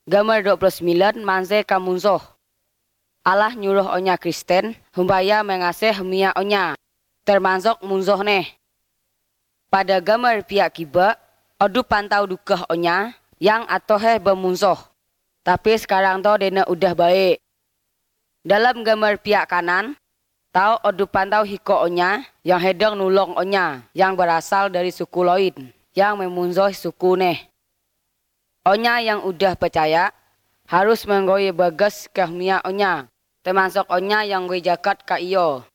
Gambar 29 manse kamunsoh. Allah nyuruh onya Kristen humbaya mengasih mia onya, termasuk munzoh neh. Pada gambar pihak kiba, odu pantau dukah onya yang atohe bemunsoh. Tapi sekarang to dena udah baik. Dalam gambar pihak kanan, tahu odu pantau hiko onya yang hedang nulong onya yang berasal dari suku lain yang memunzoh suku neh. Onya yang udah percaya harus menggoy bagas ke mia onya, termasuk onya yang gue jakat ka iyo.